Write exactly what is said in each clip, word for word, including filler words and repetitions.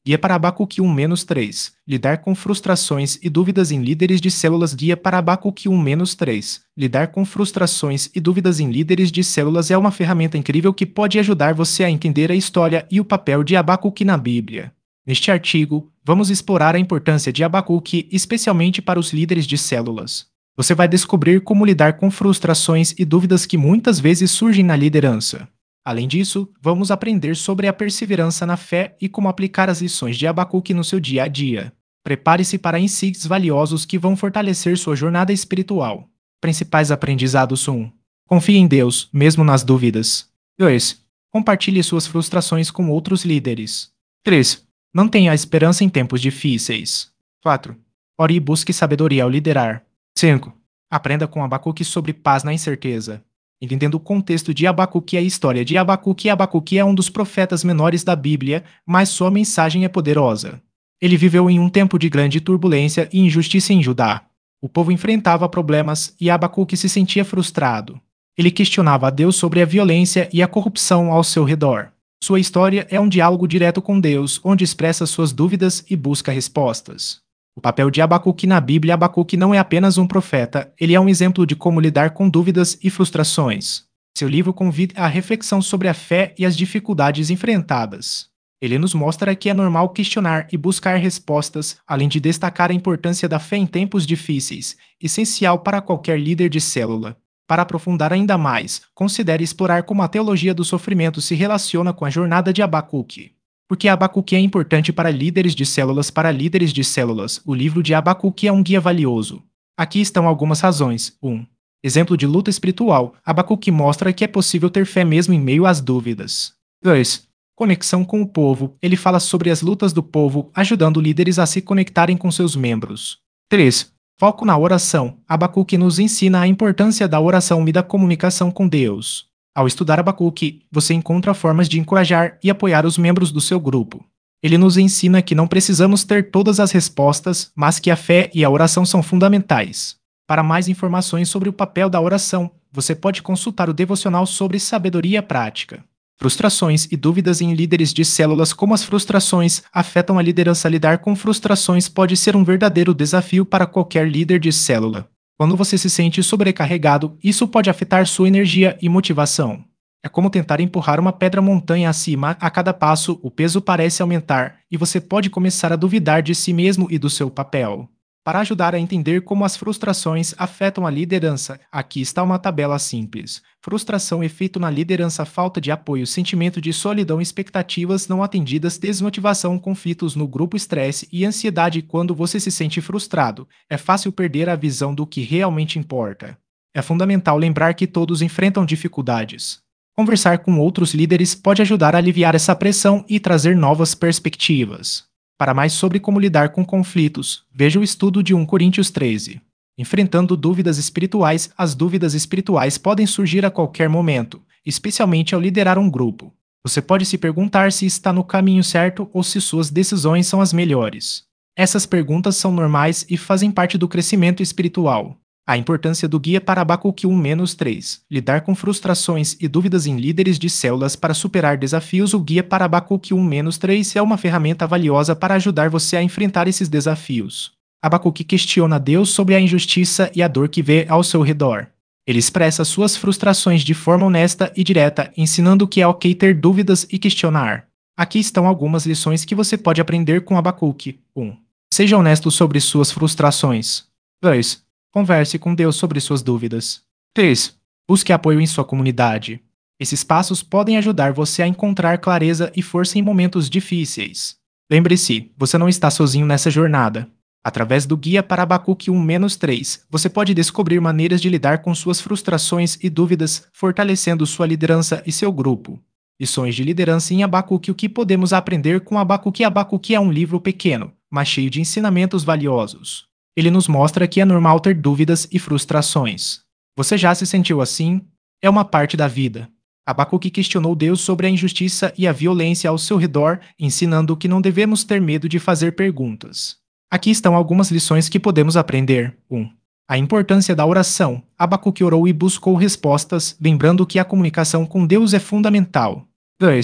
Guia para Abacuque um três. Lidar com frustrações e dúvidas em líderes de células. Guia para Abacuque um três. Lidar com frustrações e dúvidas em líderes de células é uma ferramenta incrível que pode ajudar você a entender a história e o papel de Abacuque na Bíblia. Neste artigo, vamos explorar a importância de Abacuque, especialmente para os líderes de células. Você vai descobrir como lidar com frustrações e dúvidas que muitas vezes surgem na liderança. Além disso, vamos aprender sobre a perseverança na fé e como aplicar as lições de Abacuque no seu dia a dia. Prepare-se para insights valiosos que vão fortalecer sua jornada espiritual. Principais aprendizados: um. Confie em Deus, mesmo nas dúvidas. dois. Compartilhe suas frustrações com outros líderes. três. Mantenha a esperança em tempos difíceis. quatro. Ore e busque sabedoria ao liderar. cinco. Aprenda com Abacuque sobre paz na incerteza. Entendendo o contexto de Abacuque e a história de Abacuque, Abacuque é um dos profetas menores da Bíblia, mas sua mensagem é poderosa. Ele viveu em um tempo de grande turbulência e injustiça em Judá. O povo enfrentava problemas e Abacuque se sentia frustrado. Ele questionava a Deus sobre a violência e a corrupção ao seu redor. Sua história é um diálogo direto com Deus, onde expressa suas dúvidas e busca respostas. O papel de Abacuque na Bíblia. Abacuque não é apenas um profeta, ele é um exemplo de como lidar com dúvidas e frustrações. Seu livro convida à reflexão sobre a fé e as dificuldades enfrentadas. Ele nos mostra que é normal questionar e buscar respostas, além de destacar a importância da fé em tempos difíceis, essencial para qualquer líder de célula. Para aprofundar ainda mais, considere explorar como a teologia do sofrimento se relaciona com a jornada de Abacuque. Porque Abacuque é importante para líderes de células. Para líderes de células, o livro de Abacuque é um guia valioso. Aqui estão algumas razões. um. Exemplo de luta espiritual. Abacuque mostra que é possível ter fé mesmo em meio às dúvidas. dois. Conexão com o povo. Ele fala sobre as lutas do povo, ajudando líderes a se conectarem com seus membros. três. Foco na oração. Abacuque nos ensina a importância da oração e da comunicação com Deus. Ao estudar Abacuque, você encontra formas de encorajar e apoiar os membros do seu grupo. Ele nos ensina que não precisamos ter todas as respostas, mas que a fé e a oração são fundamentais. Para mais informações sobre o papel da oração, você pode consultar o devocional sobre sabedoria prática. Frustrações e dúvidas em líderes de células. Como as frustrações afetam a liderança. Lidar com frustrações pode ser um verdadeiro desafio para qualquer líder de célula. Quando você se sente sobrecarregado, isso pode afetar sua energia e motivação. É como tentar empurrar uma pedra montanha acima. A cada passo, o peso parece aumentar e você pode começar a duvidar de si mesmo e do seu papel. Para ajudar a entender como as frustrações afetam a liderança, aqui está uma tabela simples. Frustração, efeito na liderança, falta de apoio, sentimento de solidão, expectativas não atendidas, desmotivação, conflitos no grupo, estresse e ansiedade. Quando você se sente frustrado, é fácil perder a visão do que realmente importa. É fundamental lembrar que todos enfrentam dificuldades. Conversar com outros líderes pode ajudar a aliviar essa pressão e trazer novas perspectivas. Para mais sobre como lidar com conflitos, veja o estudo de um Coríntios treze. Enfrentando dúvidas espirituais. As dúvidas espirituais podem surgir a qualquer momento, especialmente ao liderar um grupo. Você pode se perguntar se está no caminho certo ou se suas decisões são as melhores. Essas perguntas são normais e fazem parte do crescimento espiritual. A importância do guia para Abacuque um três. Lidar com frustrações e dúvidas em líderes de células para superar desafios. O guia para Abacuque um três é uma ferramenta valiosa para ajudar você a enfrentar esses desafios. Abacuque questiona Deus sobre a injustiça e a dor que vê ao seu redor. Ele expressa suas frustrações de forma honesta e direta, ensinando que é ok ter dúvidas e questionar. Aqui estão algumas lições que você pode aprender com Abacuque. um. Seja honesto sobre suas frustrações. dois. Converse com Deus sobre suas dúvidas. três. Busque apoio em sua comunidade. Esses passos podem ajudar você a encontrar clareza e força em momentos difíceis. Lembre-se, você não está sozinho nessa jornada. Através do guia para Abacuque um três, você pode descobrir maneiras de lidar com suas frustrações e dúvidas, fortalecendo sua liderança e seu grupo. Lições de liderança em Abacuque. O que podemos aprender com Abacuque? Abacuque é um livro pequeno, mas cheio de ensinamentos valiosos. Ele nos mostra que é normal ter dúvidas e frustrações. Você já se sentiu assim? É uma parte da vida. Abacuque questionou Deus sobre a injustiça e a violência ao seu redor, ensinando que não devemos ter medo de fazer perguntas. Aqui estão algumas lições que podemos aprender. um. A importância da oração. Abacuque orou e buscou respostas, lembrando que a comunicação com Deus é fundamental. dois.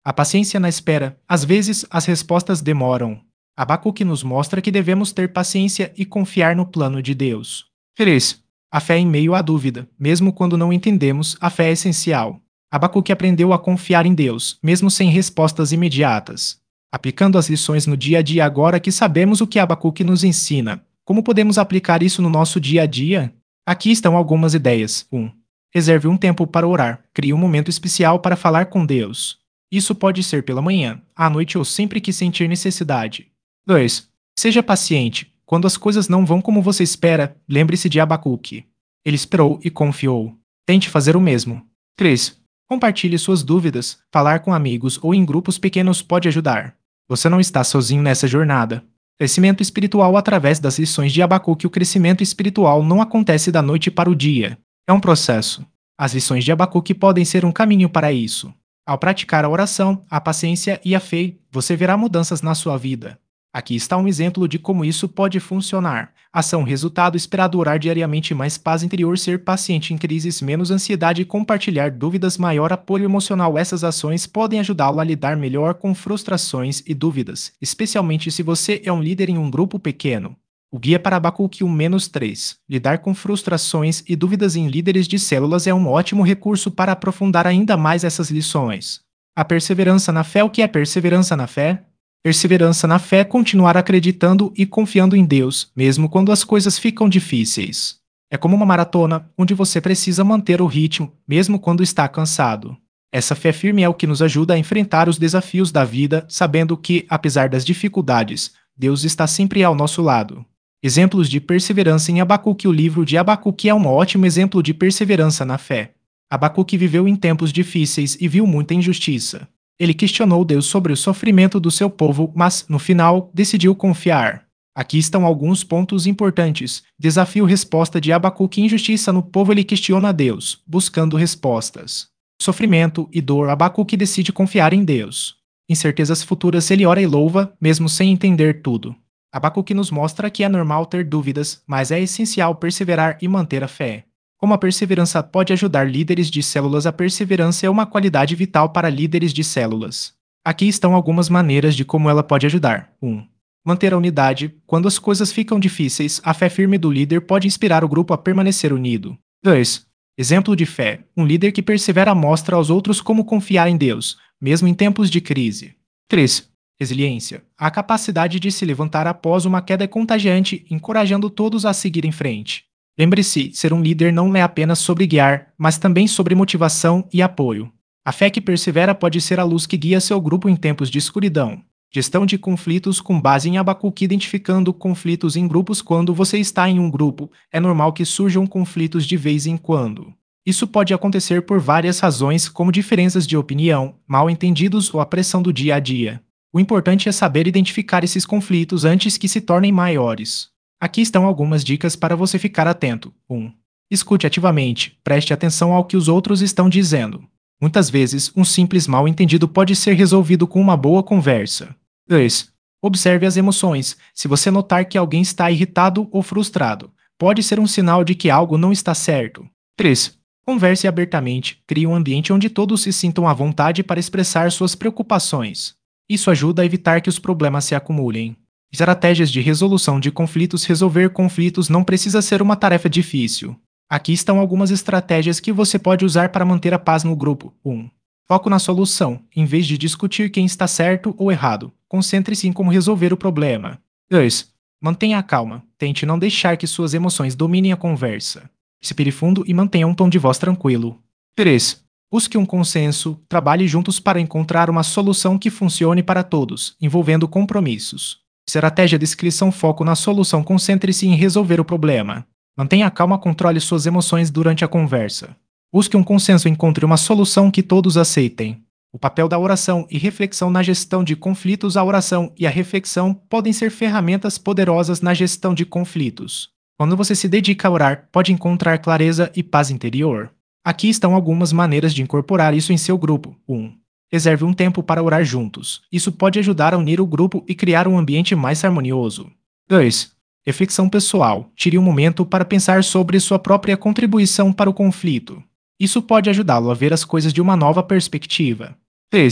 A paciência na espera. Às vezes, as respostas demoram. Abacuque nos mostra que devemos ter paciência e confiar no plano de Deus. três. A fé em meio à dúvida. Mesmo quando não entendemos, a fé é essencial. Abacuque aprendeu a confiar em Deus, mesmo sem respostas imediatas. Aplicando as lições no dia a dia agora que sabemos o que Abacuque nos ensina, como podemos aplicar isso no nosso dia a dia? Aqui estão algumas ideias. um. Reserve um tempo para orar. Crie um momento especial para falar com Deus. Isso pode ser pela manhã, à noite ou sempre que sentir necessidade. dois. Seja paciente. Quando as coisas não vão como você espera, lembre-se de Abacuque. Ele esperou e confiou. Tente fazer o mesmo. três. Compartilhe suas dúvidas. Falar com amigos ou em grupos pequenos pode ajudar. Você não está sozinho nessa jornada. Crescimento espiritual através das lições de Abacuque. O crescimento espiritual não acontece da noite para o dia. É um processo. As lições de Abacuque podem ser um caminho para isso. Ao praticar a oração, a paciência e a fé, você verá mudanças na sua vida. Aqui está um exemplo de como isso pode funcionar. Ação, resultado esperado: orar diariamente, mais paz interior, ser paciente em crises, menos ansiedade, compartilhar dúvidas, maior apoio emocional. Essas ações podem ajudá-lo a lidar melhor com frustrações e dúvidas, especialmente se você é um líder em um grupo pequeno. O guia para Abacuque um três. Lidar com frustrações e dúvidas em líderes de células é um ótimo recurso para aprofundar ainda mais essas lições. A perseverança na fé. O que é perseverança na fé? Perseverança na fé é continuar acreditando e confiando em Deus, mesmo quando as coisas ficam difíceis. É como uma maratona, onde você precisa manter o ritmo, mesmo quando está cansado. Essa fé firme é o que nos ajuda a enfrentar os desafios da vida, sabendo que, apesar das dificuldades, Deus está sempre ao nosso lado. Exemplos de perseverança em Abacuque. O livro de Abacuque é um ótimo exemplo de perseverança na fé. Abacuque viveu em tempos difíceis e viu muita injustiça. Ele questionou Deus sobre o sofrimento do seu povo, mas, no final, decidiu confiar. Aqui estão alguns pontos importantes. Desafio: resposta de Abacuque. Injustiça no povo. Ele questiona Deus, buscando respostas. Sofrimento e dor. Abacuque decide confiar em Deus. Incertezas futuras. Ele ora e louva, mesmo sem entender tudo. Abacuque nos mostra que é normal ter dúvidas, mas é essencial perseverar e manter a fé. Como a perseverança pode ajudar líderes de células? A perseverança é uma qualidade vital para líderes de células. Aqui estão algumas maneiras de como ela pode ajudar. um. Manter a unidade. Quando as coisas ficam difíceis, a fé firme do líder pode inspirar o grupo a permanecer unido. dois. Exemplo de fé. Um líder que persevera mostra aos outros como confiar em Deus, mesmo em tempos de crise. três. Resiliência. A capacidade de se levantar após uma queda é contagiante, encorajando todos a seguir em frente. Lembre-se, ser um líder não é apenas sobre guiar, mas também sobre motivação e apoio. A fé que persevera pode ser a luz que guia seu grupo em tempos de escuridão. Gestão de conflitos com base em Abacuque. Identificando conflitos em grupos. Quando você está em um grupo, é normal que surjam conflitos de vez em quando. Isso pode acontecer por várias razões, como diferenças de opinião, mal-entendidos ou a pressão do dia a dia. O importante é saber identificar esses conflitos antes que se tornem maiores. Aqui estão algumas dicas para você ficar atento. um. Escute ativamente. Preste atenção ao que os outros estão dizendo. Muitas vezes, um simples mal-entendido pode ser resolvido com uma boa conversa. dois. Observe as emoções. Se você notar que alguém está irritado ou frustrado, pode ser um sinal de que algo não está certo. três. Converse abertamente. Crie um ambiente onde todos se sintam à vontade para expressar suas preocupações. Isso ajuda a evitar que os problemas se acumulem. Estratégias de resolução de conflitos. Resolver conflitos não precisa ser uma tarefa difícil. Aqui estão algumas estratégias que você pode usar para manter a paz no grupo. um. Foco na solução. Em vez de discutir quem está certo ou errado, concentre-se em como resolver o problema. dois. Mantenha a calma. Tente não deixar que suas emoções dominem a conversa. Respire fundo e mantenha um tom de voz tranquilo. três. Busque um consenso. Trabalhe juntos para encontrar uma solução que funcione para todos, envolvendo compromissos. Estratégia de descrição. Foco na solução. Concentre-se em resolver o problema. Mantenha a calma. Controle suas emoções durante a conversa. Busque um consenso. Encontre uma solução que todos aceitem. O papel da oração e reflexão na gestão de conflitos. A oração e a reflexão podem ser ferramentas poderosas na gestão de conflitos. Quando você se dedica a orar, pode encontrar clareza e paz interior. Aqui estão algumas maneiras de incorporar isso em seu grupo. um. Reserve um tempo para orar juntos. Isso pode ajudar a unir o grupo e criar um ambiente mais harmonioso. dois. Reflexão pessoal. Tire um momento para pensar sobre sua própria contribuição para o conflito. Isso pode ajudá-lo a ver as coisas de uma nova perspectiva. três.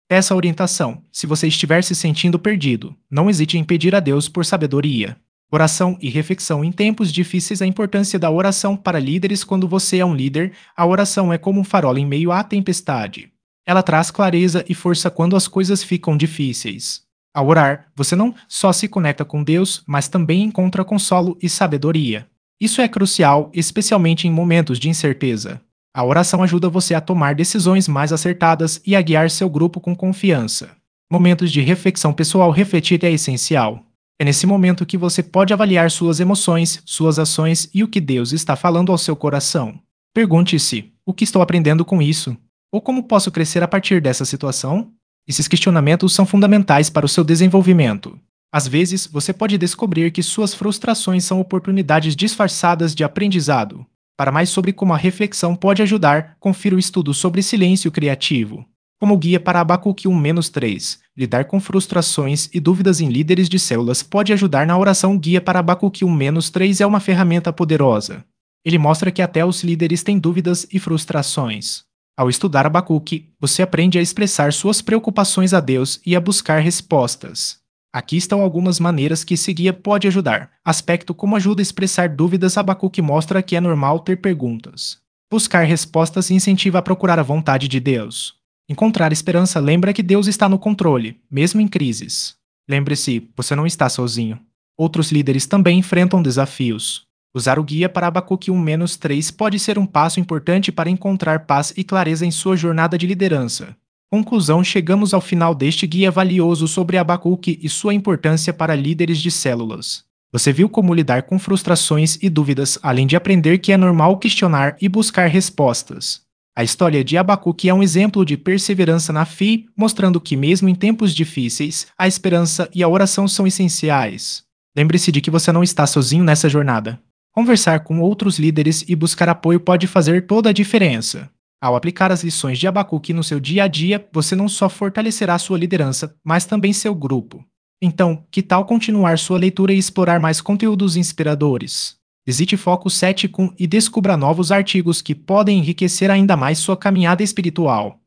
Peça orientação, se você estiver se sentindo perdido. Não hesite em pedir a Deus por sabedoria. Oração e reflexão em tempos difíceis. A importância da oração para líderes. Quando você é um líder, a oração é como um farol em meio à tempestade. Ela traz clareza e força quando as coisas ficam difíceis. Ao orar, você não só se conecta com Deus, mas também encontra consolo e sabedoria. Isso é crucial, especialmente em momentos de incerteza. A oração ajuda você a tomar decisões mais acertadas e a guiar seu grupo com confiança. Momentos de reflexão pessoal. Refletir é essencial. É nesse momento que você pode avaliar suas emoções, suas ações e o que Deus está falando ao seu coração. Pergunte-se: o que estou aprendendo com isso? Ou como posso crescer a partir dessa situação? Esses questionamentos são fundamentais para o seu desenvolvimento. Às vezes, você pode descobrir que suas frustrações são oportunidades disfarçadas de aprendizado. Para mais sobre como a reflexão pode ajudar, confira o estudo sobre silêncio criativo. Como guia para Abacuque um três, lidar com frustrações e dúvidas em líderes de células pode ajudar na oração. Guia para Abacuque um três é uma ferramenta poderosa. Ele mostra que até os líderes têm dúvidas e frustrações. Ao estudar Abacuque, você aprende a expressar suas preocupações a Deus e a buscar respostas. Aqui estão algumas maneiras que esse guia pode ajudar. Aspecto: como ajuda a expressar dúvidas. Abacuque mostra que é normal ter perguntas. Buscar respostas incentiva a procurar a vontade de Deus. Encontrar esperança. Lembra que Deus está no controle, mesmo em crises. Lembre-se, você não está sozinho. Outros líderes também enfrentam desafios. Usar o guia para Abacuque um três pode ser um passo importante para encontrar paz e clareza em sua jornada de liderança. Conclusão: chegamos ao final deste guia valioso sobre Abacuque e sua importância para líderes de células. Você viu como lidar com frustrações e dúvidas, além de aprender que é normal questionar e buscar respostas. A história de Abacuque é um exemplo de perseverança na fé, mostrando que mesmo em tempos difíceis, a esperança e a oração são essenciais. Lembre-se de que você não está sozinho nessa jornada. Conversar com outros líderes e buscar apoio pode fazer toda a diferença. Ao aplicar as lições de Abacuque no seu dia a dia, você não só fortalecerá sua liderança, mas também seu grupo. Então, que tal continuar sua leitura e explorar mais conteúdos inspiradores? Visite Foco sete ponto com e descubra novos artigos que podem enriquecer ainda mais sua caminhada espiritual.